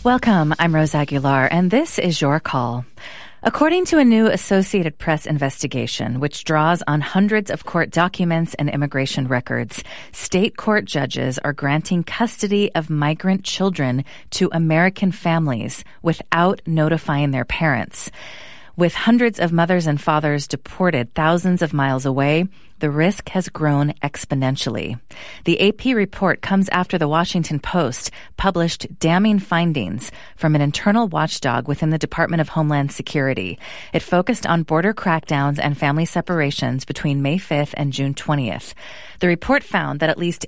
Welcome, I'm Rose Aguilar, and this is Your Call. According to a new Associated Press investigation, which draws on hundreds of court documents and immigration records, state court judges are granting custody of migrant children to American families without notifying their parents. With hundreds of mothers and fathers deported thousands of miles away, the risk has grown exponentially. The AP report comes after the Washington Post published damning findings from an internal watchdog within the Department of Homeland Security. It focused on border crackdowns and family separations between May 5th and June 20th. The report found that at least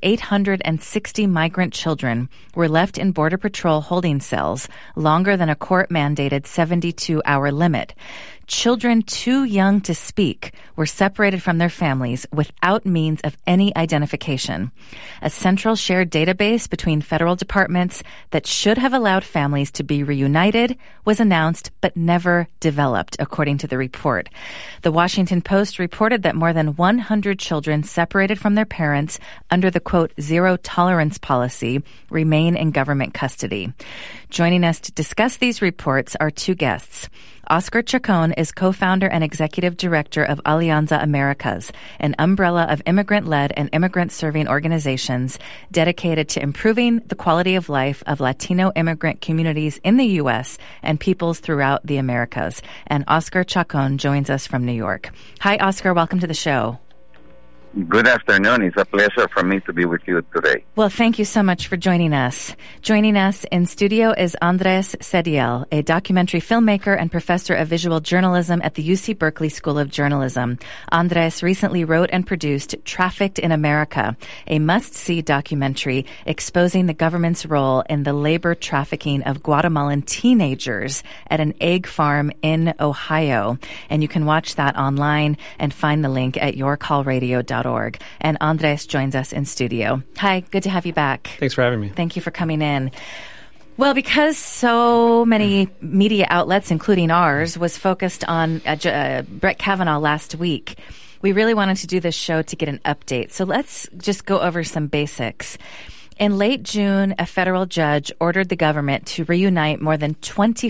860 migrant children were left in Border Patrol holding cells longer than a court-mandated 72-hour limit. Children too young to speak were separated from their families without means of any identification. A central shared database between federal departments that should have allowed families to be reunited was announced but never developed, according to the report. The Washington Post reported that more than 100 children separated from their parents under the, quote, zero tolerance policy remain in government custody. Joining us to discuss these reports are two guests. Oscar Chacon is co-founder and executive director of Alianza Americas, an umbrella of immigrant-led and immigrant-serving organizations dedicated to improving the quality of life of Latino immigrant communities in the U.S. and peoples throughout the Americas. And Oscar Chacon joins us from New York. Hi, Oscar. Welcome to the show. Good afternoon. It's a pleasure for me to be with you today. Well, thank you so much for joining us. Joining us in studio is Andres Cediel, a documentary filmmaker and professor of visual journalism at the UC Berkeley School of Journalism. Andres recently wrote and produced Trafficked in America, a must-see documentary exposing the government's role in the labor trafficking of Guatemalan teenagers at an egg farm in Ohio. And you can watch that online and find the link at yourcallradio.org. And Andres joins us in studio. Hi, good to have you back. Thanks for having me. Thank you for coming in. Well, because so many media outlets, including ours, was focused on Brett Kavanaugh last week, we really wanted to do this show to get an update. So let's just go over some basics. In late June, a federal judge ordered the government to reunite more than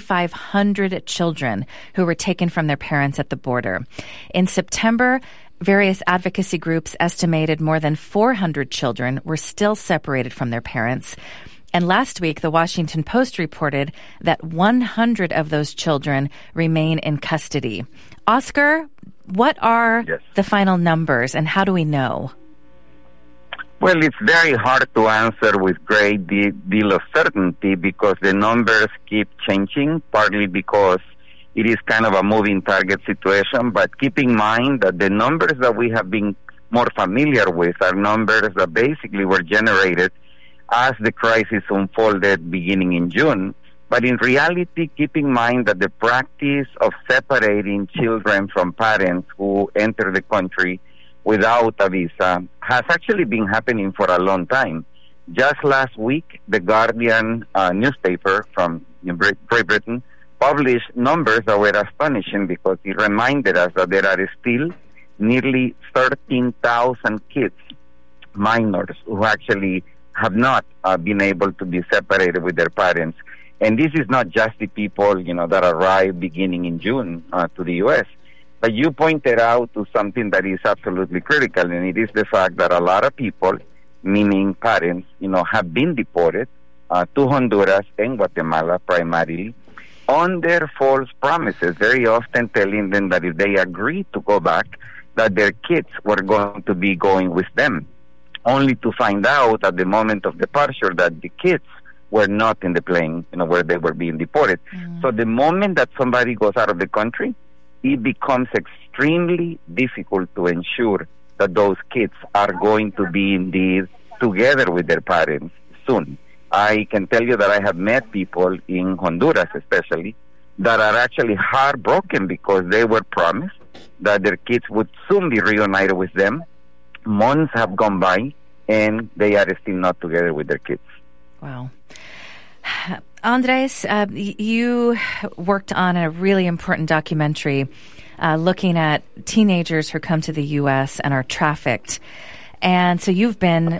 2,500 children who were taken from their parents at the border. In September, various advocacy groups estimated more than 400 children were still separated from their parents. And last week, the Washington Post reported that 100 of those children remain in custody. Oscar, what are the final numbers and how do we know? Well, it's very hard to answer with great deal of certainty because the numbers keep changing, partly because it is kind of a moving target situation, but keep in mind that the numbers that we have been more familiar with are numbers that basically were generated as the crisis unfolded beginning in June. But in reality, keep in mind that the practice of separating children from parents who enter the country without a visa has actually been happening for a long time. Just last week, the Guardian newspaper from Great Britain published numbers that were astonishing because it reminded us that there are still nearly 13,000 kids, minors, who actually have not been able to be separated with their parents. And this is not just the people, that arrived beginning in June to the U.S., but you pointed out to something that is absolutely critical, and it is the fact that a lot of people, meaning parents, have been deported to Honduras and Guatemala primarily, under false promises, very often telling them that if they agreed to go back, that their kids were going to be going with them, only to find out at the moment of departure that the kids were not in the plane, where they were being deported. So the moment that somebody goes out of the country, it becomes extremely difficult to ensure that those kids are going to be indeed together with their parents soon. I can tell you that I have met people in Honduras especially that are actually heartbroken because they were promised that their kids would soon be reunited with them. Months have gone by and they are still not together with their kids. Wow. Andres, you worked on a really important documentary looking at teenagers who come to the U.S. and are trafficked. And so you've been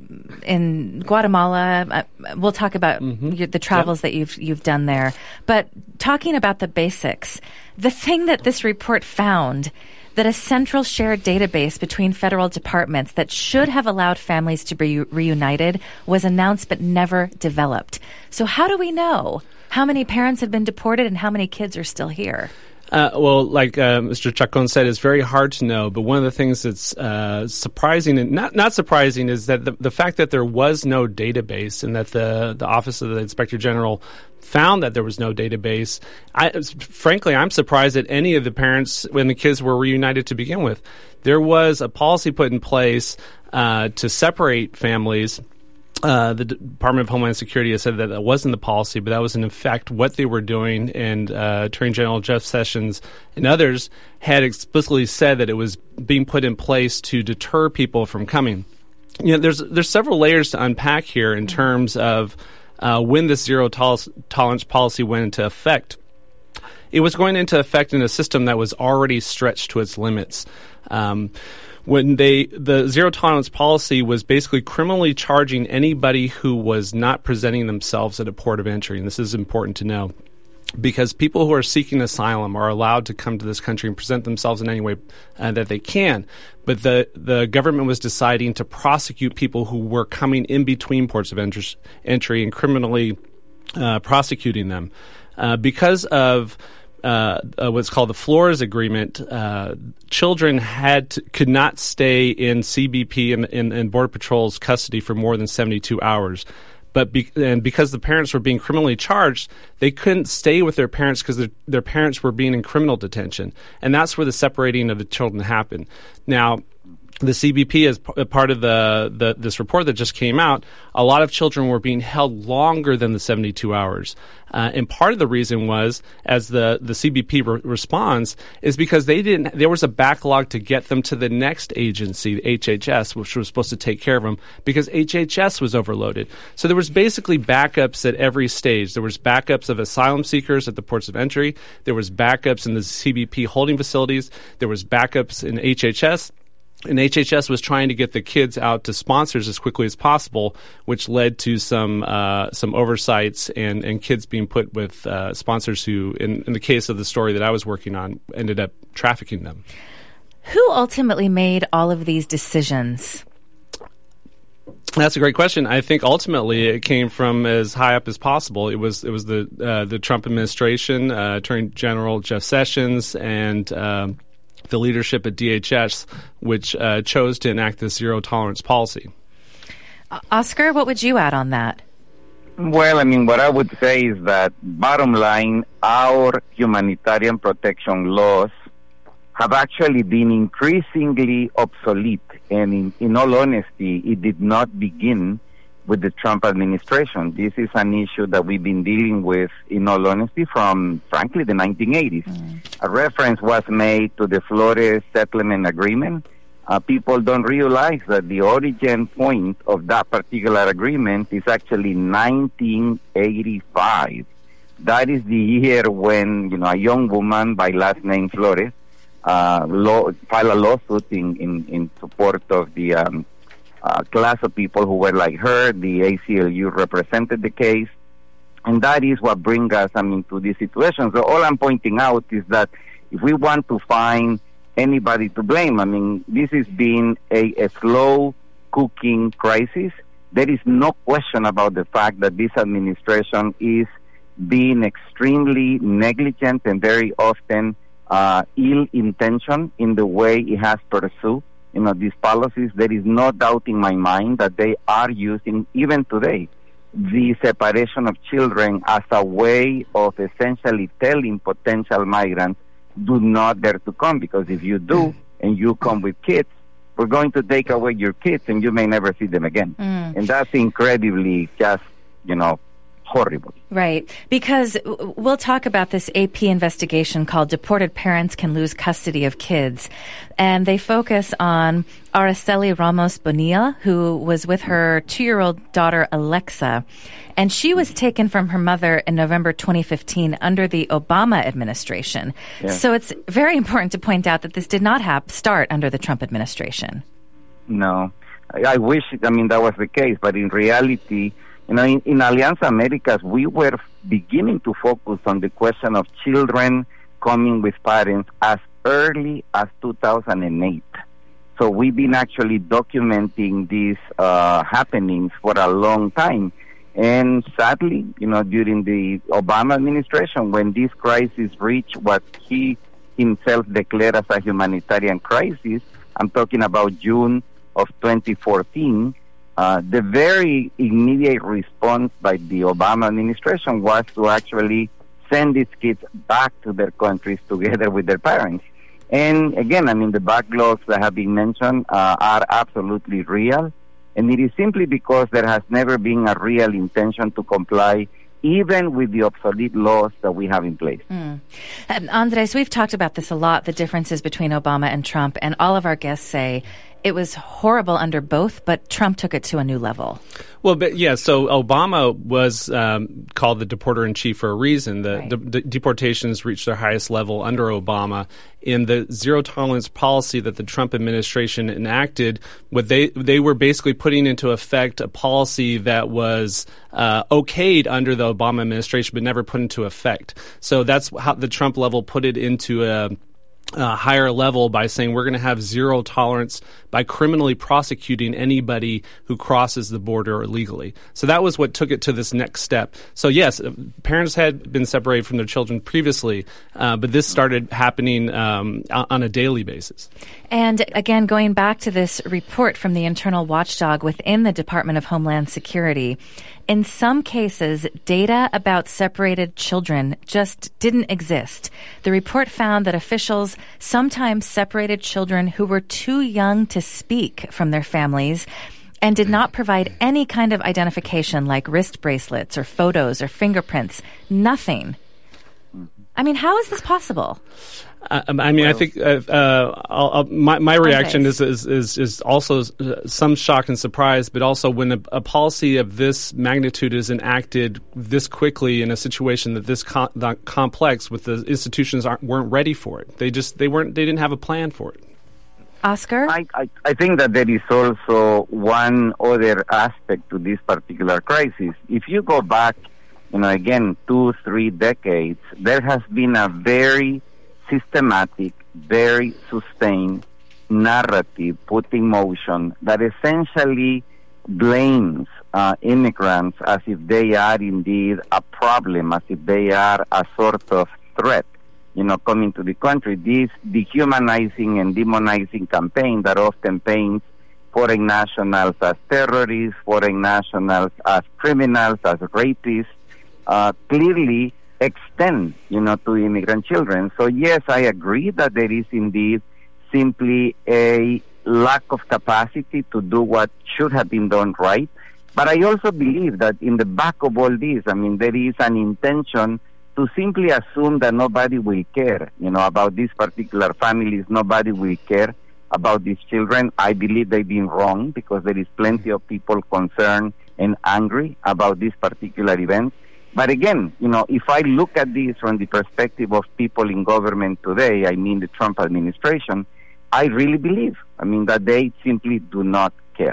in Guatemala. We'll talk about the travels that you've done there. But talking about the basics, the thing that this report found, that a central shared database between federal departments that should have allowed families to be reunited was announced but never developed. So how do we know how many parents have been deported and how many kids are still here? Well, like Mr. Chacon said, it's very hard to know. But one of the things that's surprising and not surprising is that the fact that there was no database and that the Office of the Inspector General found that there was no database. Frankly, I'm surprised that any of the parents, when the kids were reunited to begin with, there was a policy put in place to separate families. The Department of Homeland Security has said that wasn't the policy, but that was in fact what they were doing. And Attorney General Jeff Sessions and others had explicitly said that it was being put in place to deter people from coming. You know, there's several layers to unpack here in terms of when this zero tolerance policy went into effect. It was going into effect in a system that was already stretched to its limits. When the zero tolerance policy was basically criminally charging anybody who was not presenting themselves at a port of entry. And this is important to know because people who are seeking asylum are allowed to come to this country and present themselves in any way that they can. But the government was deciding to prosecute people who were coming in between ports of entry and criminally prosecuting them. Because of what's called the Flores Agreement, children could not stay in CBP and Border Patrol's custody for more than 72 hours. But because the parents were being criminally charged, they couldn't stay with their parents because their parents were being in criminal detention. And that's where the separating of the children happened. Now, the CBP, as part of this report that just came out, a lot of children were being held longer than the 72 hours. And part of the reason was, as the CBP responds, is because there was a backlog to get them to the next agency, HHS, which was supposed to take care of them, because HHS was overloaded. So there was basically backups at every stage. There was backups of asylum seekers at the ports of entry. There was backups in the CBP holding facilities. There was backups in HHS. And HHS was trying to get the kids out to sponsors as quickly as possible, which led to some oversights and kids being put with sponsors who, in the case of the story that I was working on, ended up trafficking them. Who ultimately made all of these decisions? That's a great question. I think ultimately it came from as high up as possible. It was the Trump administration, Attorney General Jeff Sessions, and the leadership at DHS, which chose to enact this zero tolerance policy. Oscar, what would you add on that? Well, I mean, what I would say is that, bottom line, our humanitarian protection laws have actually been increasingly obsolete. And in all honesty, it did not begin with the Trump administration. This is an issue that we've been dealing with, in all honesty, from, frankly, the 1980s. A reference was made to the Flores Settlement Agreement. People don't realize that the origin point of that particular agreement is actually 1985. That is the year when, a young woman by last name Flores filed a lawsuit in support of the class of people who were like her. The ACLU represented the case, and that is what brings us, to this situation. So all I'm pointing out is that if we want to find anybody to blame, this has been a slow-cooking crisis. There is no question about the fact that this administration is being extremely negligent and very often ill-intentioned in the way it has pursued these policies. There is no doubt in my mind that they are using, even today, the separation of children as a way of essentially telling potential migrants, do not dare to come, because if you do and you come with kids, we're going to take away your kids and you may never see them again. And that's incredibly just, horrible. Right. Because we'll talk about this AP investigation called Deported Parents Can Lose Custody of Kids. And they focus on Araceli Ramos Bonilla, who was with her 2-year-old daughter, Alexa. And she was taken from her mother in November 2015 under the Obama administration. Yeah. So it's very important to point out that this did not start under the Trump administration. No. I wish, that was the case, but in reality, in Alianza Americas, we were beginning to focus on the question of children coming with parents as early as 2008. So we've been actually documenting these happenings for a long time. And sadly, during the Obama administration, when this crisis reached what he himself declared as a humanitarian crisis, I'm talking about June of 2014, the very immediate response by the Obama administration was to actually send these kids back to their countries together with their parents. And again, the backlogs that have been mentioned are absolutely real. And it is simply because there has never been a real intention to comply even with the obsolete laws that we have in place. Andres, we've talked about this a lot, the differences between Obama and Trump, and all of our guests say it was horrible under both, but Trump took it to a new level. Well, but so Obama was called the deporter-in-chief for a reason. The deportations reached their highest level under Obama. In the zero-tolerance policy that the Trump administration enacted, what they were basically putting into effect a policy that was okayed under the Obama administration but never put into effect. So that's how the Trump level put it into a higher level by saying we're going to have zero tolerance by criminally prosecuting anybody who crosses the border illegally. So that was what took it to this next step. So yes, parents had been separated from their children previously, but this started happening on a daily basis. And again, going back to this report from the internal watchdog within the Department of Homeland Security, in some cases, data about separated children just didn't exist. The report found that officials sometimes separated children who were too young to speak from their families and did not provide any kind of identification like wrist bracelets or photos or fingerprints. Nothing. How is this possible? I think my reaction is also some shock and surprise, but also when a policy of this magnitude is enacted this quickly in a situation that this complex, with the institutions weren't ready for it. They didn't have a plan for it. Oscar? I think that there is also one other aspect to this particular crisis. If you go back, again, 2-3 decades, there has been a very systematic, very sustained narrative put in motion that essentially blames immigrants as if they are indeed a problem, as if they are a sort of threat, coming to the country. This dehumanizing and demonizing campaign that often paints foreign nationals as terrorists, foreign nationals as criminals, as rapists, clearly extend, to immigrant children. So yes, I agree that there is indeed simply a lack of capacity to do what should have been done right. But I also believe that in the back of all this, there is an intention to simply assume that nobody will care, about these particular families. Nobody will care about these children. I believe they've been wrong because there is plenty of people concerned and angry about this particular event. But again, if I look at this from the perspective of people in government today, the Trump administration, I really believe, that they simply do not care.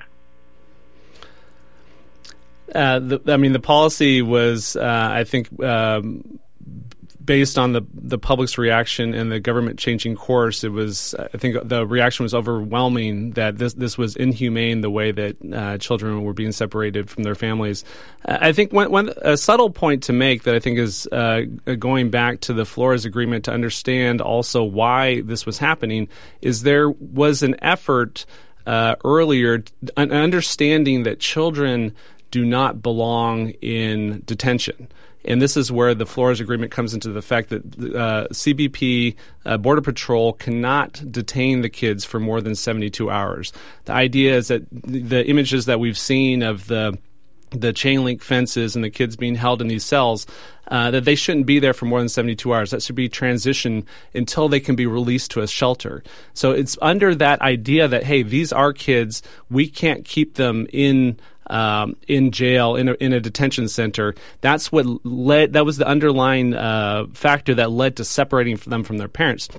The policy was, I think, based on the public's reaction and the government changing course. It was, I think, the reaction was overwhelming that this was inhumane, the way that children were being separated from their families. I think a subtle point to make that I think is going back to the Flores Agreement to understand also why this was happening is there was an effort earlier, an understanding that children do not belong in detention. And this is where the Flores Agreement comes into the fact that CBP, Border Patrol, cannot detain the kids for more than 72 hours. The idea is that the images that we've seen of the chain link fences and the kids being held in these cells, that they shouldn't be there for more than 72 hours. That should be transitioned until they can be released to a shelter. So it's under that idea that, hey, these are kids. We can't keep them in jail, in a detention center. That was the underlying factor that led to separating them from their parents.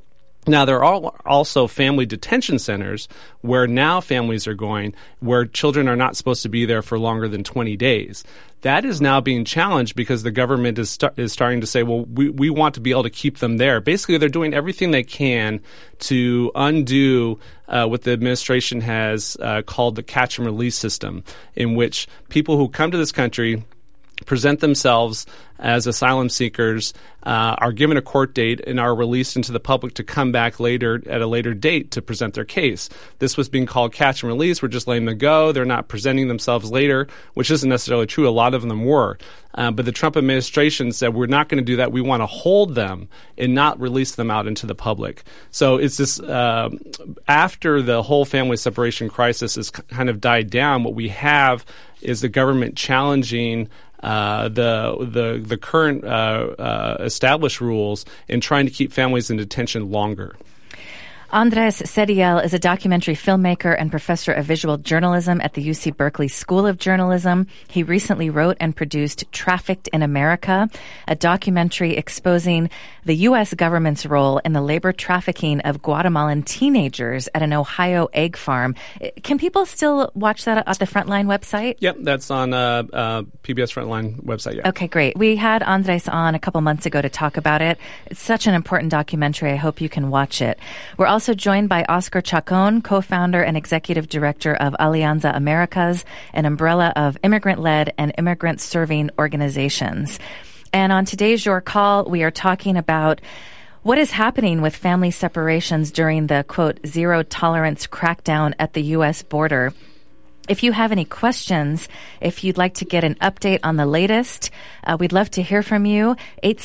Now, there are also family detention centers where now families are going where children are not supposed to be there for longer than 20 days. That is now being challenged because the government is starting to say, well, we want to be able to keep them there. Basically, they're doing everything they can to undo what the administration has called the catch and release system, in which people who come to this country present themselves as asylum seekers, are given a court date, and are released into the public to come back later at a later date to present their case. This was being called catch and release. We're just letting them go. They're not presenting themselves later, which isn't necessarily true. A lot of them were. But the Trump administration said, we're not going to do that. We want to hold them and not release them out into the public. So it's this, after the whole family separation crisis has kind of died down, what we have is the government challenging the current established rules and trying to keep families in detention longer. Andres Ceriel is a documentary filmmaker and professor of visual journalism at the UC Berkeley School of Journalism. He recently wrote and produced Trafficked in America, a documentary exposing the U.S. government's role in the labor trafficking of Guatemalan teenagers at an Ohio egg farm. Can people still watch that at the Frontline website? Yep, that's on PBS Frontline website, yeah. Okay, great. We had Andres on a couple months ago to talk about it. It's such an important documentary. I hope you can watch it. We're also joined by Oscar Chacon, co-founder and executive director of Alianza Americas, an umbrella of immigrant-led and immigrant-serving organizations. And on today's Your Call, we are talking about what is happening with family separations during the, quote, zero-tolerance crackdown at the U.S. border. If you have any questions, if you'd like to get an update on the latest, we'd love to hear from you,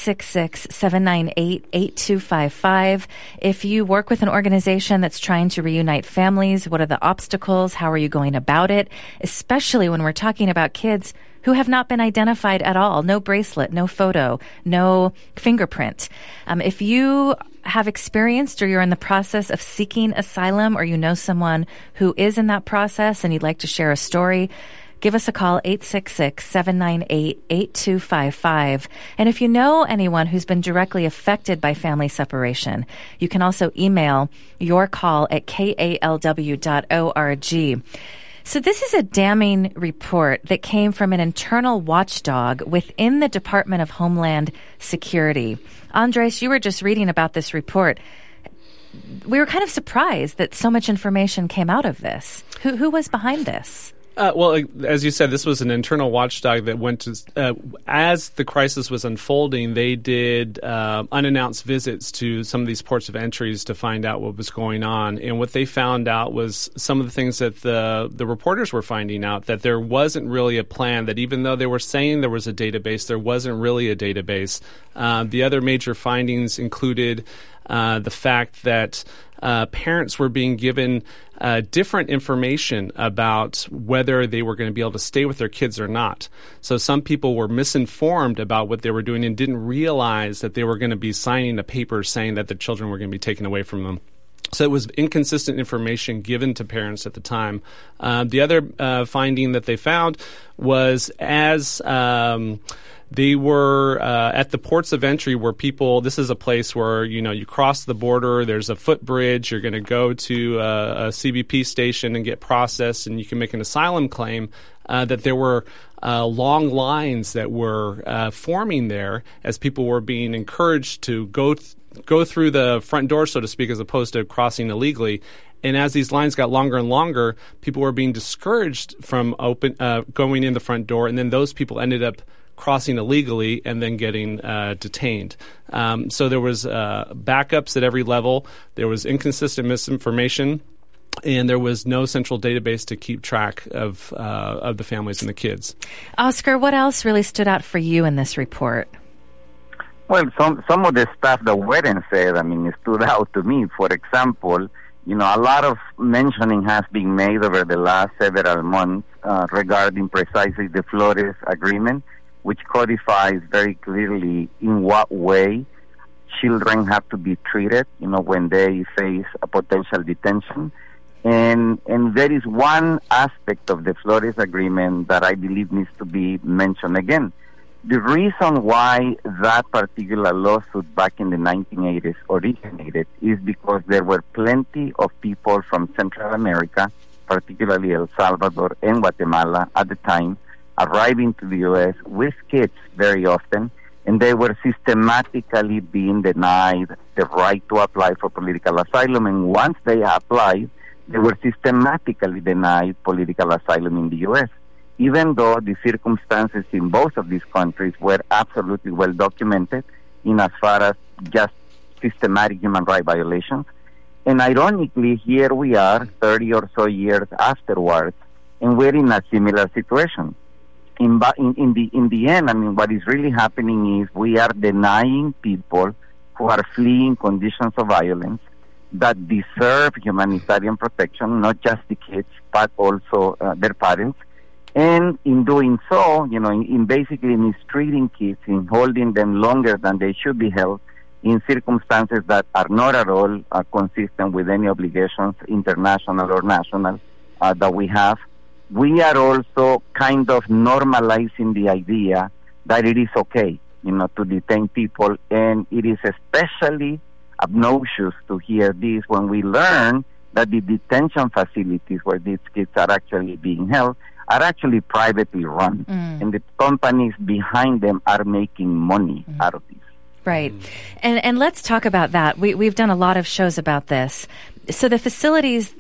866-798-8255. If you work with an organization that's trying to reunite families, what are the obstacles? How are you going about it? Especially when we're talking about kids who have not been identified at all. No bracelet, no photo, no fingerprint. If you have experienced or you're in the process of seeking asylum, or you know someone who is in that process and you'd like to share a story, give us a call, 866-798-8255. And if you know anyone who's been directly affected by family separation, you can also email yourcall@kalw.org. So this is a damning report that came from an internal watchdog within the Department of Homeland Security. Andres, you were just reading about this report. We were kind of surprised that so much information came out of this. Who was behind this? Well, as you said, this was an internal watchdog that went to, as the crisis was unfolding, they did unannounced visits to some of these ports of entries to find out what was going on. And what they found out was some of the things that the reporters were finding out, that there wasn't really a plan, that even though they were saying there was a database, there wasn't really a database. The other major findings included the fact that parents were being given different information about whether they were going to be able to stay with their kids or not. So some people were misinformed about what they were doing and didn't realize that they were going to be signing a paper saying that the children were going to be taken away from them. So it was inconsistent information given to parents at the time. The other finding that they found was as they were at the ports of entry where people, this is a place where, you cross the border, there's a footbridge, you're going to go to a CBP station and get processed, and you can make an asylum claim, that there were long lines that were forming there as people were being encouraged to go through the front door, so to speak, as opposed to crossing illegally. And as these lines got longer and longer, people were being discouraged from going in the front door, and then those people ended up crossing illegally and then getting detained. So there was backups at every level. There was inconsistent misinformation, and there was no central database to keep track of the families and the kids. Oscar, what else really stood out for you in this report? Well, some of the stuff that weren't said, it stood out to me. For example, a lot of mentioning has been made over the last several months regarding precisely the Flores Agreement, which codifies very clearly in what way children have to be treated, when they face a potential detention. And there is one aspect of the Flores Agreement that I believe needs to be mentioned again. The reason why that particular lawsuit back in the 1980s originated is because there were plenty of people from Central America, particularly El Salvador and Guatemala at the time, arriving to the U.S. with kids very often, and they were systematically being denied the right to apply for political asylum. And once they applied, they were systematically denied political asylum in the U.S., even though the circumstances in both of these countries were absolutely well documented in as far as just systematic human rights violations. And ironically, here we are 30 or so years afterwards, and we're in a similar situation. In the end, I mean, what is really happening is we are denying people who are fleeing conditions of violence that deserve humanitarian protection, not just the kids, but also their parents. And in doing so, in basically mistreating kids, in holding them longer than they should be held, in circumstances that are not at all consistent with any obligations, international or national, that we have, we are also kind of normalizing the idea that it is okay, to detain people. And it is especially obnoxious to hear this when we learn that the detention facilities where these kids are actually being held are actually privately run. And the companies behind them are making money out of this. Right. And let's talk about that. We've done a lot of shows about this. So the facilities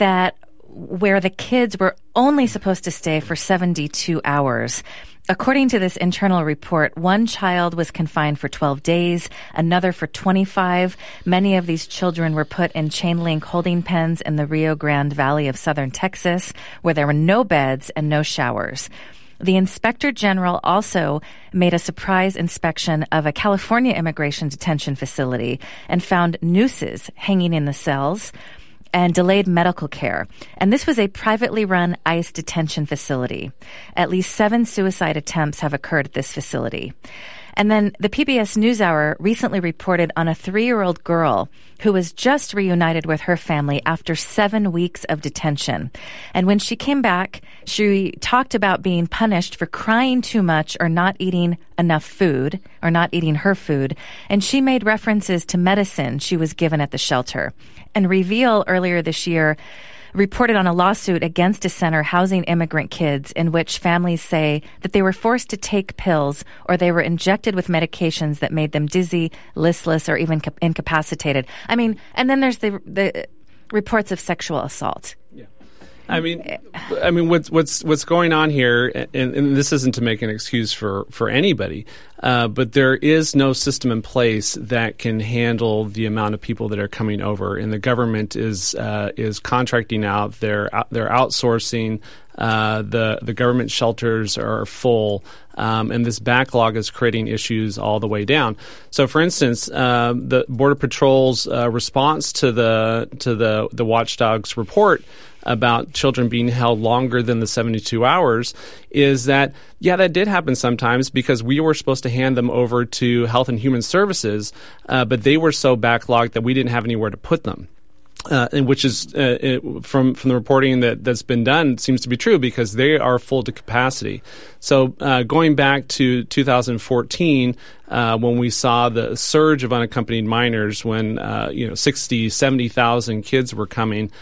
where the kids were only supposed to stay for 72 hours. According to this internal report, one child was confined for 12 days, another for 25. Many of these children were put in chain-link holding pens in the Rio Grande Valley of southern Texas, where there were no beds and no showers. The Inspector General also made a surprise inspection of a California immigration detention facility and found nooses hanging in the cells and delayed medical care. And this was a privately run ICE detention facility. At least 7 suicide attempts have occurred at this facility. And then the PBS NewsHour recently reported on a 3-year-old girl who was just reunited with her family after 7 weeks of detention. And when she came back, she talked about being punished for crying too much or not eating enough food or not eating her food. And she made references to medicine she was given at the shelter. And Reveal earlier this year reported on a lawsuit against a center housing immigrant kids in which families say that they were forced to take pills or they were injected with medications that made them dizzy, listless, or even incapacitated. I mean, and then there's the reports of sexual assault. Yeah. I mean, what's going on here, and this isn't to make an excuse for anybody, but there is no system in place that can handle the amount of people that are coming over, and the government is contracting out. They're outsourcing. The government shelters are full, and this backlog is creating issues all the way down. So, for instance, the Border Patrol's response to the Watchdog's report about children being held longer than the 72 hours is that, yeah, that did happen sometimes because we were supposed to hand them over to Health and Human Services, but they were so backlogged that we didn't have anywhere to put them. And which is from the reporting that's been done seems to be true because they are full to capacity. So going back to 2014, when we saw the surge of unaccompanied minors, when 60, 70,000 kids were coming,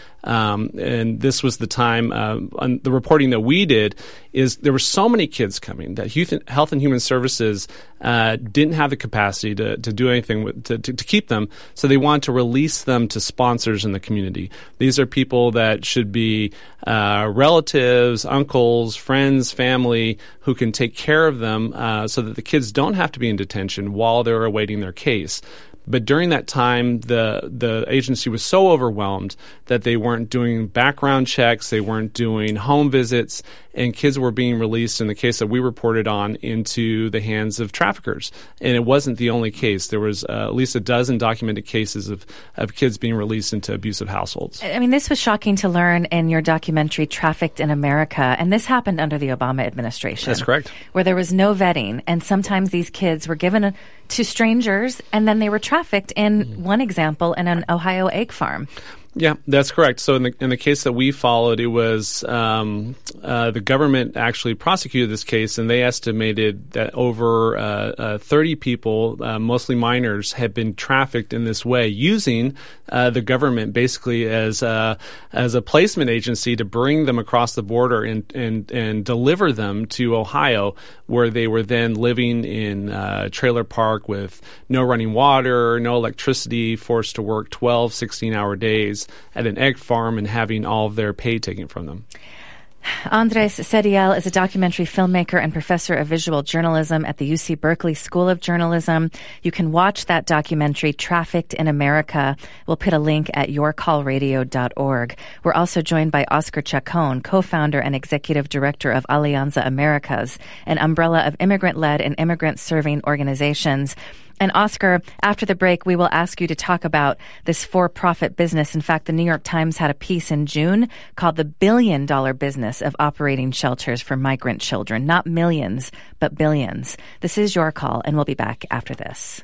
and this was the time. On the reporting that we did is there were so many kids coming that Health and Human Services didn't have the capacity to do anything to keep them, so they wanted to release them to sponsors in the community. These are people that should be relatives, uncles, friends, family who can take care of them so that the kids don't have to be in detention while they're awaiting their case. But during that time, the agency was so overwhelmed that they weren't doing background checks, they weren't doing home visits, and kids were being released, in the case that we reported on, into the hands of traffickers. And it wasn't the only case. There was at least a dozen documented cases of kids being released into abusive households. I mean, this was shocking to learn in your documentary, Trafficked in America, and this happened under the Obama administration. That's correct. Where there was no vetting, and sometimes these kids were given to strangers, and then they were trafficked in one example in an Ohio egg farm. Yeah, that's correct. So in the case that we followed, it was the government actually prosecuted this case, and they estimated that over 30 people, mostly minors, had been trafficked in this way, using the government basically as a placement agency to bring them across the border and deliver them to Ohio, where they were then living in a trailer park with no running water, no electricity, forced to work 12, 16-hour days at an egg farm and having all of their pay taken from them. Andres Ceriel is a documentary filmmaker and professor of visual journalism at the UC Berkeley School of Journalism. You can watch that documentary, Trafficked in America. We'll put a link at yourcallradio.org. We're also joined by Oscar Chacon, co-founder and executive director of Alianza Americas, an umbrella of immigrant-led and immigrant-serving organizations. And Oscar, after the break, we will ask you to talk about this for-profit business. In fact, the New York Times had a piece in June called The Billion-Dollar Business of Operating Shelters for Migrant Children. Not millions, but billions. This is Your Call, and we'll be back after this.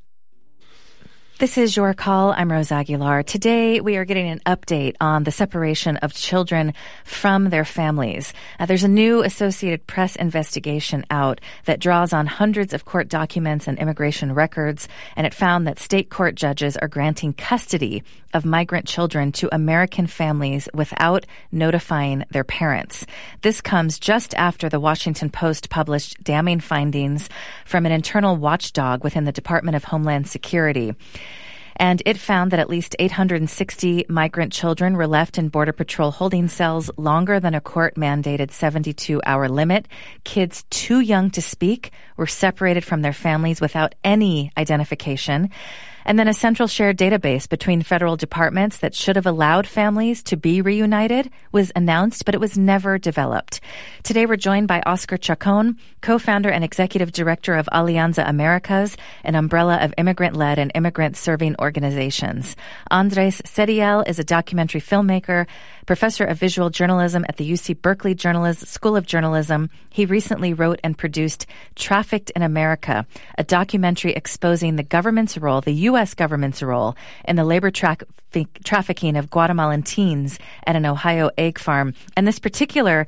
This is Your Call. I'm Rose Aguilar. Today, we are getting an update on the separation of children from their families. There's a new Associated Press investigation out that draws on hundreds of court documents and immigration records, and it found that state court judges are granting custody of migrant children to American families without notifying their parents. This comes just after the Washington Post published damning findings from an internal watchdog within the Department of Homeland Security. And it found that at least 860 migrant children were left in Border Patrol holding cells longer than a court-mandated 72-hour limit. Kids too young to speak were separated from their families without any identification. And then a central shared database between federal departments that should have allowed families to be reunited was announced, but it was never developed. Today we're joined by Oscar Chacon, co-founder and executive director of Alianza Americas, an umbrella of immigrant-led and immigrant-serving organizations. Andres Ceriel is a documentary filmmaker, professor of visual journalism at the UC Berkeley School of Journalism. He recently wrote and produced Trafficked in America, a documentary exposing the government's role, the U.S. government's role, in the labor trafficking of Guatemalan teens at an Ohio egg farm. And this particular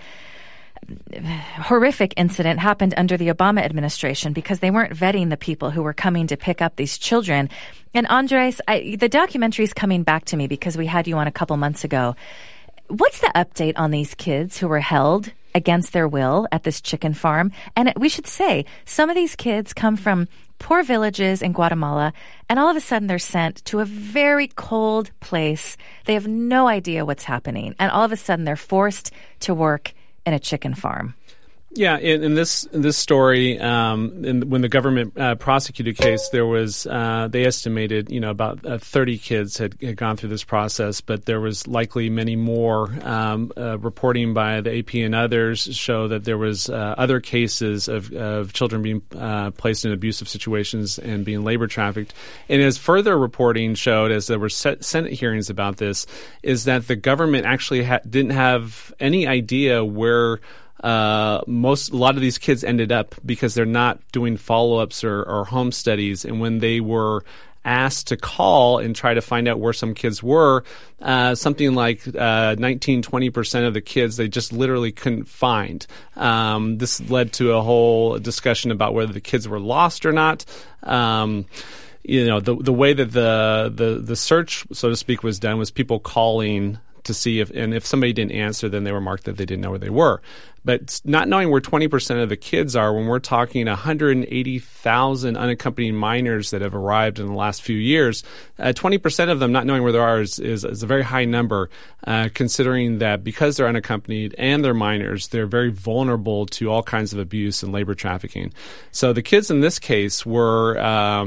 horrific incident happened under the Obama administration because they weren't vetting the people who were coming to pick up these children. And Andres, the documentary is coming back to me because we had you on a couple months ago. What's the update on these kids who were held against their will at this chicken farm? And we should say, some of these kids come from poor villages in Guatemala, and all of a sudden they're sent to a very cold place. They have no idea what's happening, and all of a sudden they're forced to work in a chicken farm. Yeah, in this story, when the government prosecuted case, there was they estimated about 30 kids had gone through this process, but there was likely many more. Reporting by the AP and others show that there was other cases of children being placed in abusive situations and being labor trafficked. And as further reporting showed, as there were Senate hearings about this, is that the government actually didn't have any idea where a lot of these kids ended up because they're not doing follow-ups or home studies. And when they were asked to call and try to find out where some kids were, something like 19-20% of the kids they just literally couldn't find. This led to a whole discussion about whether the kids were lost or not. The way that the search, so to speak, was done was people calling to see if somebody didn't answer, then they were marked that they didn't know where they were. But not knowing where 20% of the kids are, when we're talking 180,000 unaccompanied minors that have arrived in the last few years, 20% of them not knowing where they are is a very high number, considering that because they're unaccompanied and they're minors, they're very vulnerable to all kinds of abuse and labor trafficking. So the kids in this case were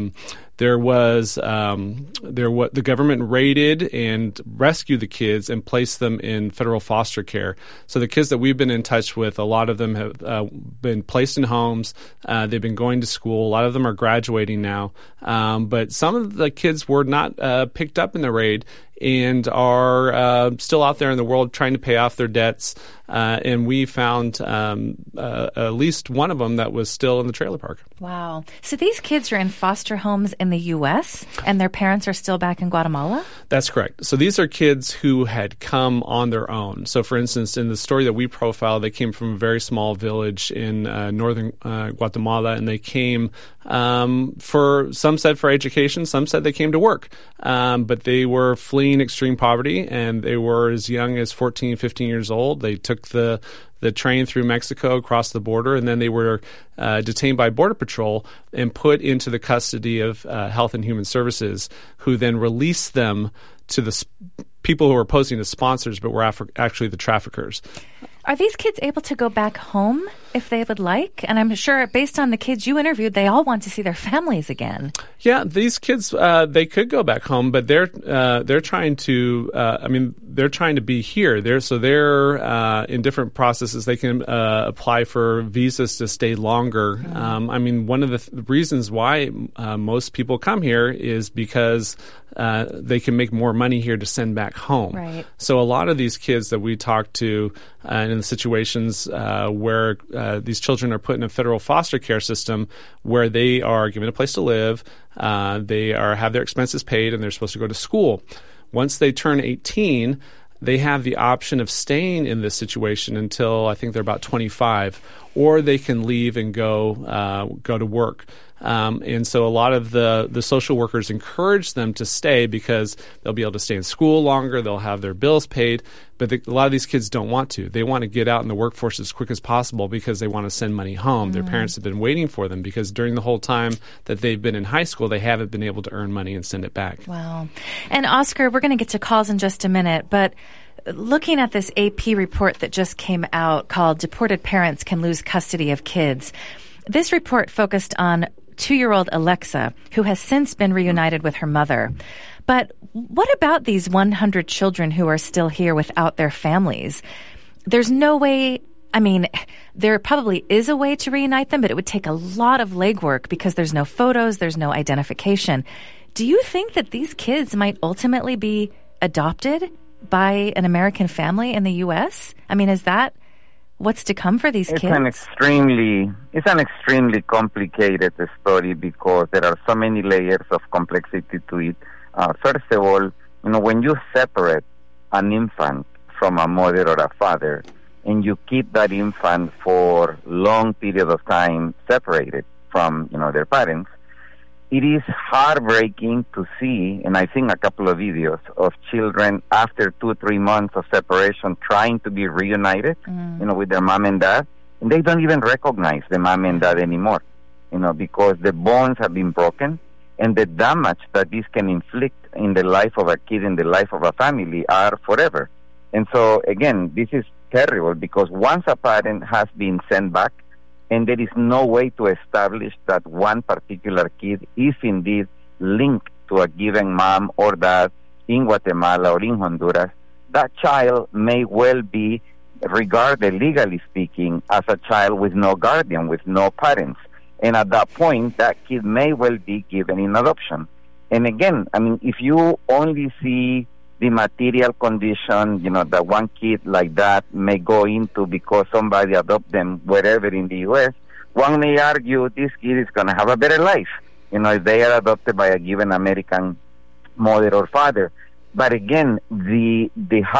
the government raided and rescued the kids and placed them in federal foster care. So the kids that we've been in touch with, a lot of them have been placed in homes. They've been going to school. A lot of them are graduating now. But some of the kids were not picked up in the raid. and are still out there in the world trying to pay off their debts. And we found at least one of them that was still in the trailer park. Wow. So these kids are in foster homes in the U.S., and their parents are still back in Guatemala? That's correct. So these are kids who had come on their own. So, for instance, in the story that we profiled, they came from a very small village in northern Guatemala, and they came some said for education, some said they came to work. But they were fleeing extreme poverty, and they were as young as 14, 15 years old. They took the train through Mexico, across the border, and then they were detained by Border Patrol and put into the custody of Health and Human Services, who then released them to the people who were posing as sponsors but were actually the traffickers. Are these kids able to go back home if they would like? And I'm sure, based on the kids you interviewed, they all want to see their families again. Yeah, these kids, they could go back home, but they're trying to. They're trying to be here. They're in different processes. They can apply for visas to stay longer. One of the reasons why most people come here is because they can make more money here to send back home. Right. So a lot of these kids that we talk to, in situations where these children are put in a federal foster care system, where they are given a place to live, they have their expenses paid, and they're supposed to go to school. Once they turn 18, they have the option of staying in this situation until I think they're about 25, or they can leave and go to work. And so a lot of the social workers encourage them to stay because they'll be able to stay in school longer, they'll have their bills paid, but a lot of these kids don't want to. They want to get out in the workforce as quick as possible because they want to send money home. Their parents have been waiting for them because during the whole time that they've been in high school, they haven't been able to earn money and send it back. Wow. And Oscar, we're going to get to calls in just a minute, but looking at this AP report that just came out called Deported Parents Can Lose Custody of Kids, this report focused on 2-year-old Alexa, who has since been reunited with her mother. But what about these 100 children who are still here without their families? There's no way, there probably is a way to reunite them, but it would take a lot of legwork because there's no photos, there's no identification. Do you think that these kids might ultimately be adopted by an American family in the U.S.? Is that what's to come for these kids? It's an extremely complicated story because there are so many layers of complexity to it. First of all, when you separate an infant from a mother or a father, and you keep that infant for long period of time separated from, their parents, it is heartbreaking to see, and I've seen a couple of videos of children after 2-3 months of separation trying to be reunited, with their mom and dad, and they don't even recognize the mom and dad anymore, because the bonds have been broken, and the damage that this can inflict in the life of a kid, in the life of a family, are forever. And so, again, this is terrible because once a parent has been sent back, and there is no way to establish that one particular kid is indeed linked to a given mom or dad in Guatemala or in Honduras, that child may well be regarded, legally speaking, as a child with no guardian, with no parents. And at that point, that kid may well be given in adoption. And again, if you only see the material condition, that one kid like that may go into because somebody adopted them wherever in the U.S., one may argue this kid is going to have a better life, if they are adopted by a given American mother or father. But again, the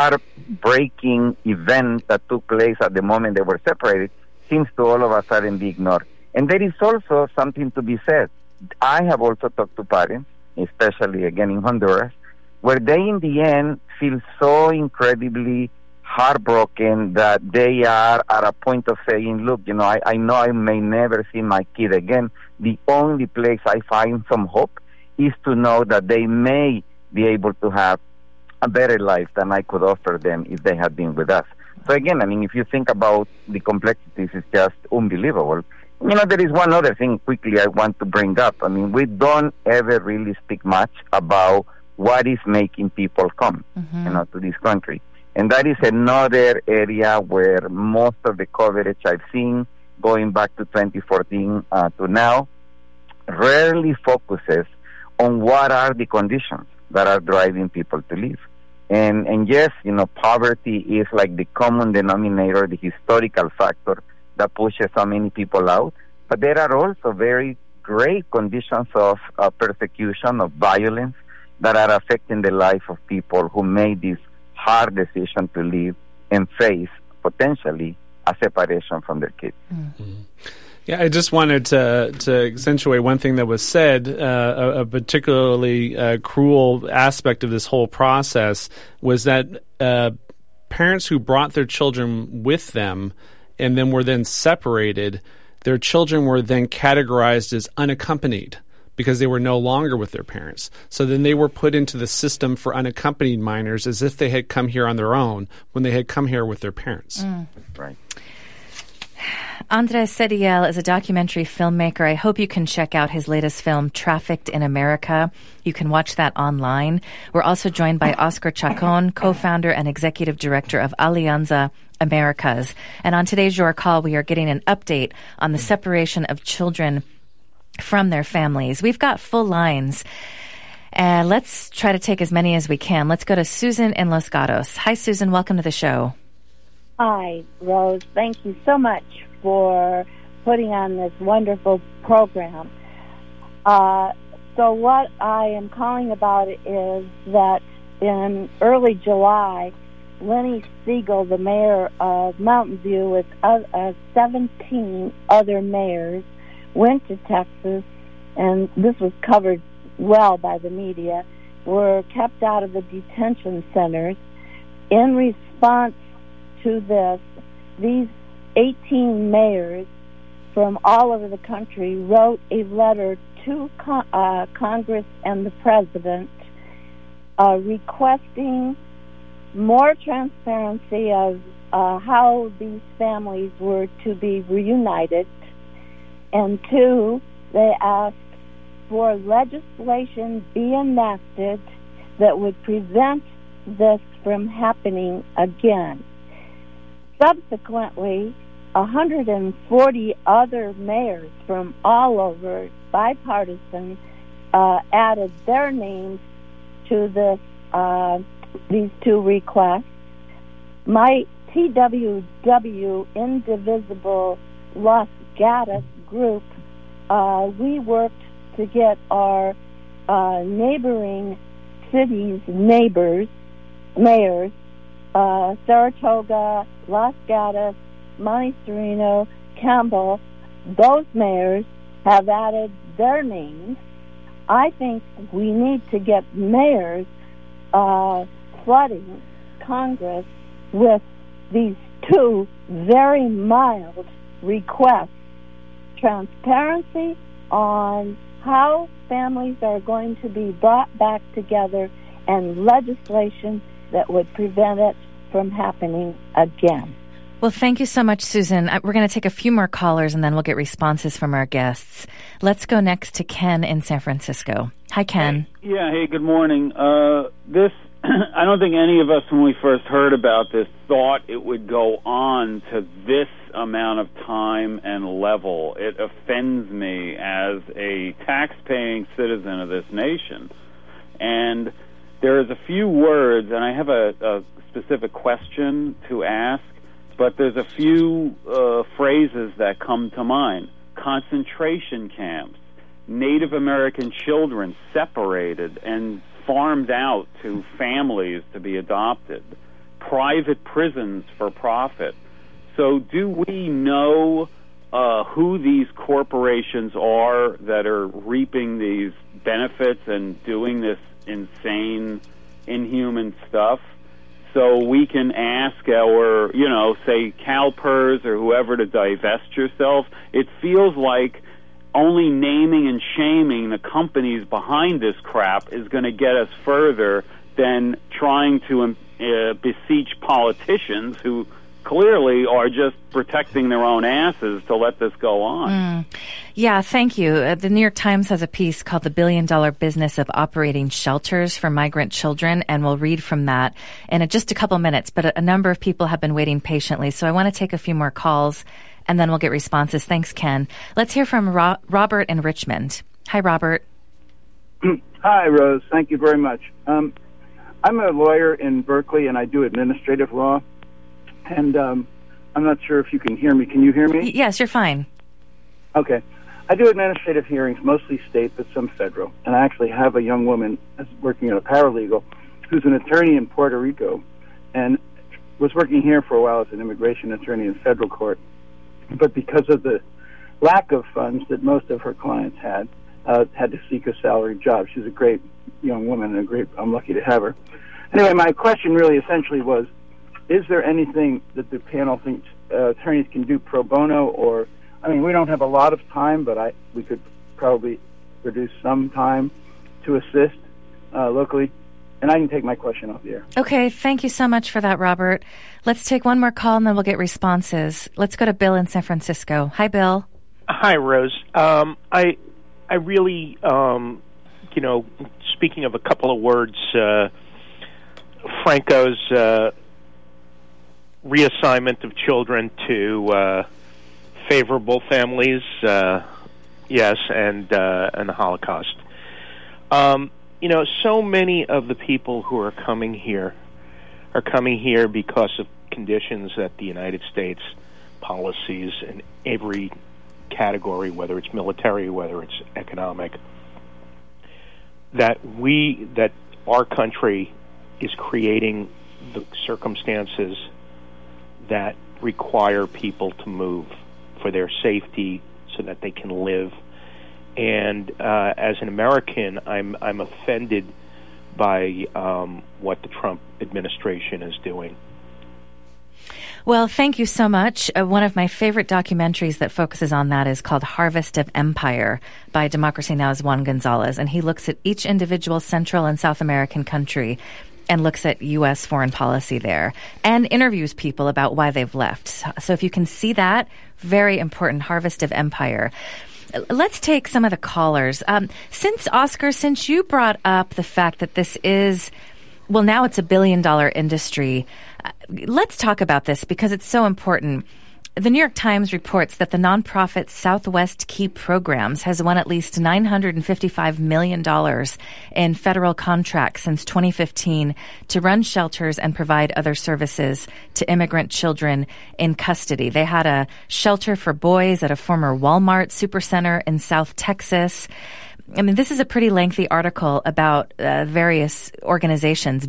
heartbreaking event that took place at the moment they were separated seems to all of a sudden be ignored. And there is also something to be said. I have also talked to parents, especially again in Honduras, where they in the end feel so incredibly heartbroken that they are at a point of saying, look, I know I may never see my kid again. The only place I find some hope is to know that they may be able to have a better life than I could offer them if they had been with us. So again, if you think about the complexities, it's just unbelievable. There is one other thing quickly I want to bring up. We don't ever really speak much about what is making people come, to this country. And that is another area where most of the coverage I've seen, going back to 2014 to now, rarely focuses on what are the conditions. that are driving people to leave. And yes, poverty is like the common denominator, the historical factor that pushes so many people out. But there are also very great conditions of persecution, of violence, that are affecting the life of people who made this hard decision to leave and face, potentially, a separation from their kids. Mm-hmm. Yeah, I just wanted to accentuate one thing that was said. A particularly cruel aspect of this whole process was that parents who brought their children with them and then were then separated, their children were then categorized as unaccompanied because they were no longer with their parents. So then they were put into the system for unaccompanied minors as if they had come here on their own when they had come here with their parents. Right. Andres Cediel is a documentary filmmaker. I hope you can check out his latest film, Trafficked in America. You can watch that online. We're also joined by Oscar Chacon, co-founder and executive director of Alianza Americas. And on today's Your Call, we are getting an update on the separation of children from their families. We've got full lines. Let's try to take as many as we can. Let's go to Susan in Los Gatos. Hi, Susan. Welcome to the show. Hi, Rose. Thank you so much for putting on this wonderful program. So what I am calling about is that in early July, Lenny Siegel, the mayor of Mountain View, with 17 other mayors, went to Texas, and this was covered well by the media, were kept out of the detention centers. In response to this, these 18 mayors from all over the country wrote a letter to Congress and the President requesting more transparency of how these families were to be reunited. And two, they asked for legislation be enacted that would prevent this from happening again. Subsequently, 140 other mayors from all over, bipartisan, added their names to this, these two requests. My TWW, Indivisible Los Gatos group, we worked to get our neighboring cities' mayors, Saratoga, Los Gatos, Monte Sereno, Campbell, those mayors have added their names. I think we need to get mayors flooding Congress with these two very mild requests. Transparency on how families are going to be brought back together and legislation that would prevent it from happening again. Well, thank you so much, Susan. We're going to take a few more callers and then we'll get responses from our guests. Let's go next to Ken in San Francisco. Hi, Ken. Hey, good morning. I don't think any of us, when we first heard about this, thought it would go on to this amount of time and level. It offends me as a tax-paying citizen of this nation. And there is a few words, and I have a specific question to ask, but there's a few phrases that come to mind. Concentration camps, Native American children separated and farmed out to families to be adopted, private prisons for profit. So do we know who these corporations are that are reaping these benefits and doing this insane, inhuman stuff? So we can ask our, say CalPERS or whoever to divest yourself. It feels like only naming and shaming the companies behind this crap is going to get us further than trying to beseech politicians who clearly are just protecting their own asses to let this go on. Yeah, thank you. The New York Times has a piece called The $1 Billion Business of Operating Shelters for Migrant Children, and we'll read from that in just a couple minutes, but a number of people have been waiting patiently, so I want to take a few more calls, and then we'll get responses. Thanks, Ken. Let's hear from Robert in Richmond. Hi, Robert. Hi, Hi, Rose. Thank you very much. I'm a lawyer in Berkeley, and I do administrative law. And I'm not sure if you can hear me. Can you hear me? Yes, you're fine. Okay. I do administrative hearings, mostly state, but some federal. And I actually have a young woman working at a paralegal who's an attorney in Puerto Rico and was working here for a while as an immigration attorney in federal court. But because of the lack of funds that most of her clients had to seek a salaried job. She's a great young woman, and I'm lucky to have her. Anyway, my question really essentially was, is there anything that the panel thinks attorneys can do pro bono? Or, I mean, we don't have a lot of time, but we could probably reduce some time to assist locally. And I can take my question off the air. Okay, thank you so much for that, Robert. Let's take one more call, and then we'll get responses. Let's go to Bill in San Francisco. Hi, Bill. Hi, Rose. I really, speaking of a couple of words, Franco's reassignment of children to favorable families, yes, and the Holocaust. So many of the people who are coming here because of conditions that the United States policies in every category, whether it's military, whether it's economic, that our country is creating the circumstances that require people to move for their safety so that they can live. And as an American, I'm offended by what the Trump administration is doing. Well, thank you so much. One of my favorite documentaries that focuses on that is called Harvest of Empire by Democracy Now!'s Juan Gonzalez. And he looks at each individual Central and South American country and looks at U.S. foreign policy there and interviews people about why they've left. So if you can see that, very important, Harvest of Empire. Let's take some of the callers. Since you brought up the fact that this is, well, now it's $1 billion industry, let's talk about this because it's so important. The New York Times reports that the nonprofit Southwest Key Programs has won at least $955 million in federal contracts since 2015 to run shelters and provide other services to immigrant children in custody. They had a shelter for boys at a former Walmart supercenter in South Texas. I mean, this is a pretty lengthy article about various organizations.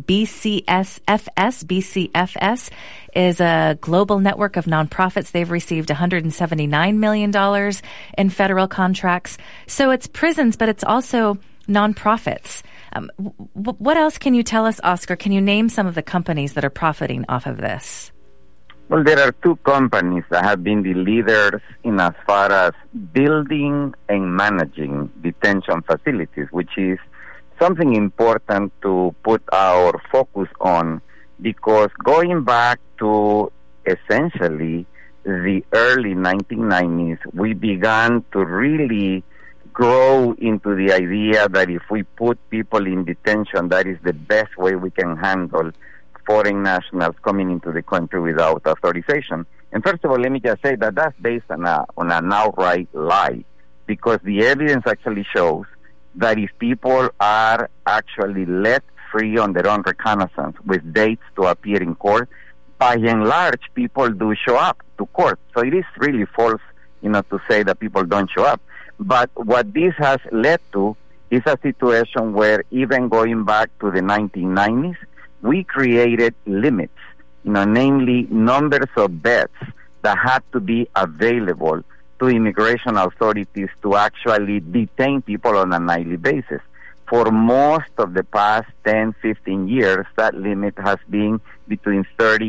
BCFS is a global network of nonprofits. They've received $179 million in federal contracts. So it's prisons, but it's also nonprofits. What else can you tell us, Oscar? Can you name some of the companies that are profiting off of this? Well, there are two companies that have been the leaders in as far as building and managing detention facilities, which is something important to put our focus on, because going back to essentially the early 1990s, we began to really grow into the idea that if we put people in detention, that is the best way we can handle foreign nationals coming into the country without authorization. And first of all, let me just say that that's based on an outright lie, because the evidence actually shows that if people are actually let free on their own reconnaissance with dates to appear in court, by and large, people do show up to court. So it is really false, to say that people don't show up. But what this has led to is a situation where even going back to the 1990s, we created limits, namely numbers of beds that had to be available to immigration authorities to actually detain people on a nightly basis. For most of the past 10, 15 years, that limit has been between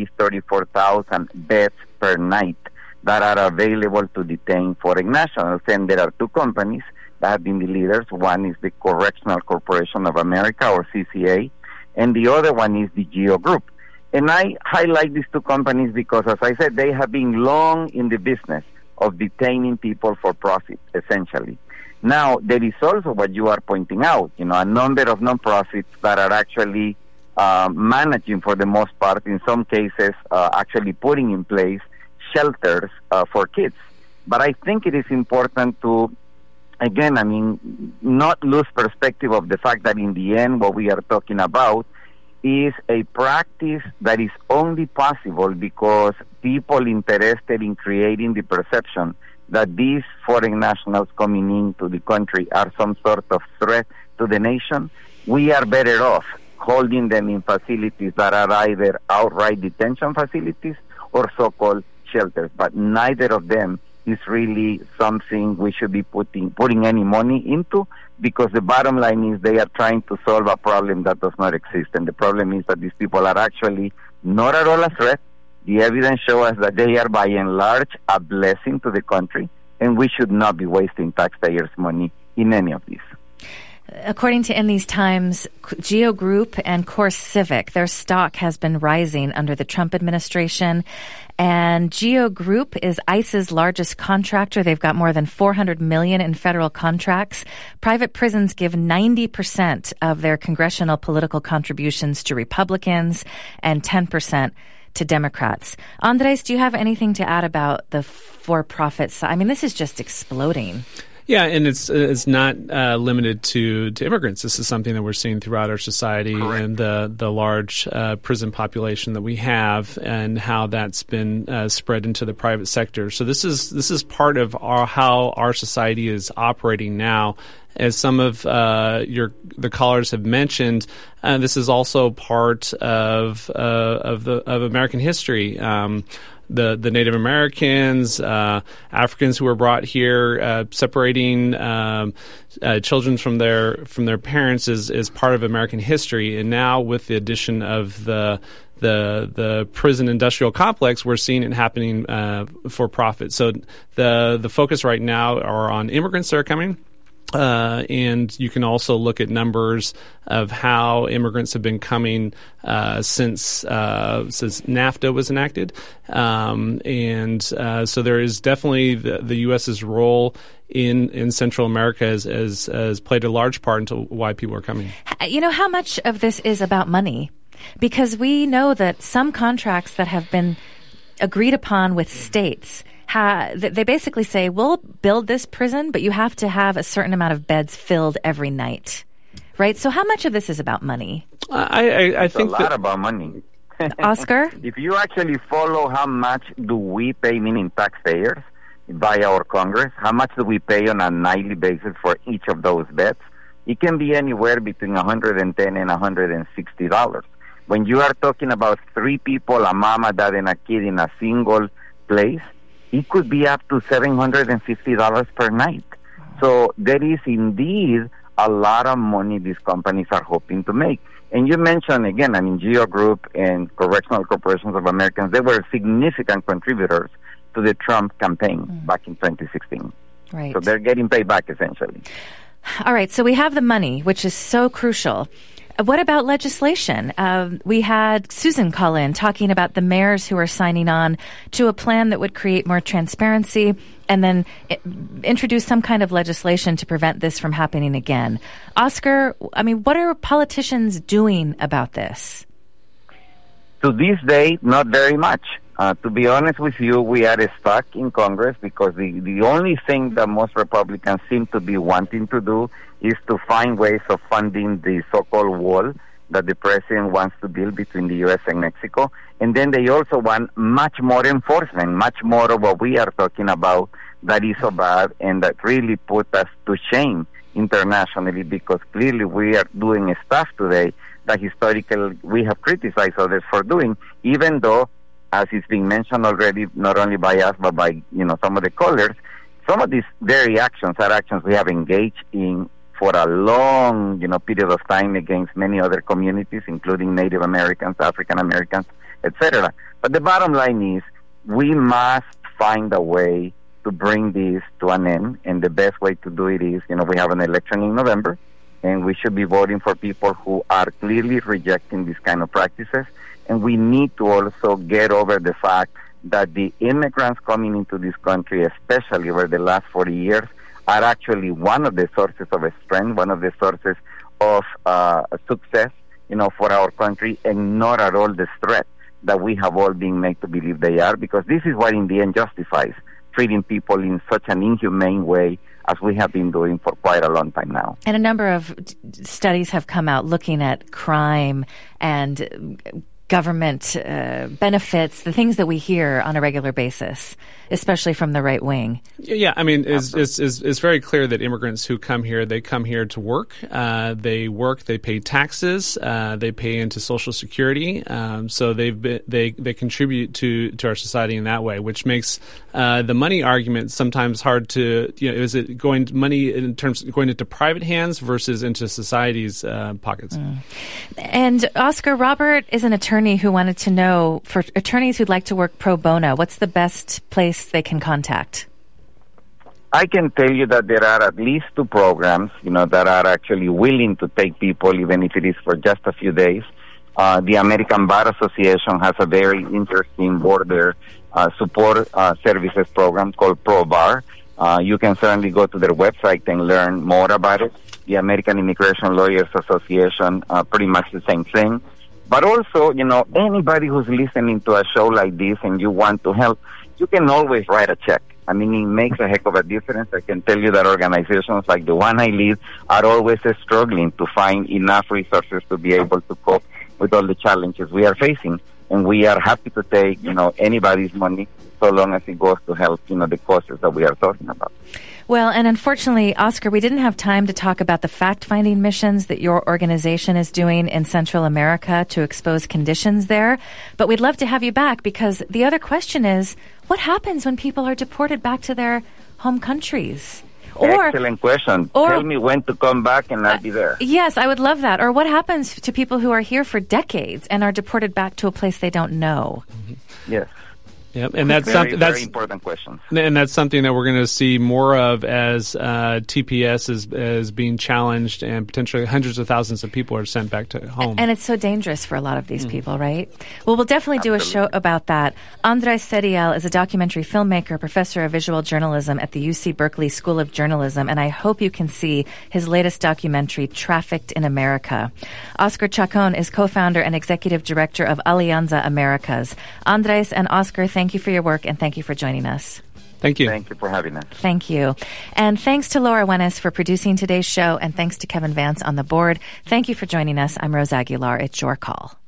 34,000 beds per night that are available to detain foreign nationals. And there are two companies that have been the leaders. One is the Correctional Corporation of America, or CCA, and the other one is the GEO Group. And I highlight these two companies because, as I said, they have been long in the business of detaining people for profit, essentially. Now, there is also what you are pointing out, a number of nonprofits that are actually managing, for the most part, in some cases, actually putting in place shelters for kids. But I think it is important to again, I mean, not lose perspective of the fact that in the end, what we are talking about is a practice that is only possible because people interested in creating the perception that these foreign nationals coming into the country are some sort of threat to the nation. We are better off holding them in facilities that are either outright detention facilities or so-called shelters, but neither of them is really something we should be putting any money into, because the bottom line is they are trying to solve a problem that does not exist. And the problem is that these people are actually not at all a threat. The evidence shows us that they are by and large a blessing to the country, and we should not be wasting taxpayers' money in any of this. According to In These Times, Geo Group and CoreCivic, their stock has been rising under the Trump administration. And Geo Group is ICE's largest contractor. They've got more than $400 million in federal contracts. Private prisons give 90% of their congressional political contributions to Republicans and 10% to Democrats. Andres, do you have anything to add about the for-profit side? I mean, this is just exploding. Yeah, and it's not limited to immigrants. This is something that we're seeing throughout our society. Correct. And the large prison population that we have, and how that's been spread into the private sector. So this is part of how our society is operating now. As some of the callers have mentioned, this is also part of American history. The Native Americans, Africans who were brought here, separating children from their parents is part of American history. And now, with the addition of the prison industrial complex, we're seeing it happening for profit. So the focus right now are on immigrants that are coming. And you can also look at numbers of how immigrants have been coming since NAFTA was enacted. So there is definitely the U.S.'s role in Central America has played a large part into why people are coming. You know, how much of this is about money? Because we know that some contracts that have been agreed upon with states, they basically say, we'll build this prison, but you have to have a certain amount of beds filled every night, right? So how much of this is about money? I think a lot about money. Oscar? If you actually follow how much do we pay, meaning taxpayers, by our Congress, how much do we pay on a nightly basis for each of those beds, it can be anywhere between $110 and $160. When you are talking about 3 people, a mom, a dad, and a kid in a single place, it could be up to $750 per night. So there is indeed a lot of money these companies are hoping to make. And you mentioned, again, I mean, Geo Group and Correctional Corporations of Americans, they were significant contributors to the Trump campaign back in 2016. Right. So they're getting paid back, essentially. All right, so we have the money, which is so crucial. What about legislation? We had Susan call in talking about the mayors who are signing on to a plan that would create more transparency and then introduce some kind of legislation to prevent this from happening again. Oscar, I mean, what are politicians doing about this? To this day, not very much. To be honest with you, we are stuck in Congress because the only thing that most Republicans seem to be wanting to do is to find ways of funding the so-called wall that the president wants to build between the U.S. and Mexico. And then they also want much more enforcement, much more of what we are talking about that is so bad and that really put us to shame internationally, because clearly we are doing stuff today that historically we have criticized others for doing, even though, as it's been mentioned already, not only by us but by some of the callers, some of these very actions are actions we have engaged in for a long period of time against many other communities, including Native Americans, African Americans, etc. But the bottom line is we must find a way to bring this to an end, and the best way to do it is, we have an election in November, and we should be voting for people who are clearly rejecting these kind of practices. And we need to also get over the fact that the immigrants coming into this country, especially over the last 40 years, are actually one of the sources of strength, one of the sources of success, for our country, and not at all the threat that we have all been made to believe they are, because this is what in the end justifies treating people in such an inhumane way as we have been doing for quite a long time now. And a number of studies have come out looking at crime and government benefits, the things that we hear on a regular basis, especially from the right wing. Yeah, I mean, it's very clear that immigrants who come here, they come here to work. They work, they pay taxes, they pay into Social Security. So they contribute to our society in that way, which makes the money argument sometimes hard to. Is it going into private hands versus into society's pockets? And Oscar, Robert is an attorney who wanted to know, for attorneys who'd like to work pro bono, what's the best place they can contact? I can tell you that there are at least 2 programs, that are actually willing to take people, even if it is for just a few days. The American Bar Association has a very interesting border support services program called ProBar. You can certainly go to their website and learn more about it. The American Immigration Lawyers Association, pretty much the same thing. But also, anybody who's listening to a show like this and you want to help, you can always write a check. I mean, it makes a heck of a difference. I can tell you that organizations like the one I lead are always struggling to find enough resources to be able to cope with all the challenges we are facing. And we are happy to take, anybody's money so long as it goes to help, the causes that we are talking about. Well, and unfortunately, Oscar, we didn't have time to talk about the fact-finding missions that your organization is doing in Central America to expose conditions there. But we'd love to have you back, because the other question is, what happens when people are deported back to their home countries? Excellent question. Tell me when to come back and I'll be there. Yes, I would love that. Or what happens to people who are here for decades and are deported back to a place they don't know? Mm-hmm. Yes. Yep, and that's very important questions. And that's something that we're going to see more of as TPS is being challenged, and potentially hundreds of thousands of people are sent back to home. And it's so dangerous for a lot of these people, right? Well, we'll definitely do a show about that. Andres Ceriel is a documentary filmmaker, professor of visual journalism at the UC Berkeley School of Journalism, and I hope you can see his latest documentary, Trafficked in America. Oscar Chacon is co-founder and executive director of Alianza Americas. Andres and Oscar, thank you for your work, and thank you for joining us. Thank you. Thank you for having us. Thank you. And thanks to Laura Wenis for producing today's show, and thanks to Kevin Vance on the board. Thank you for joining us. I'm Rose Aguilar. It's your call.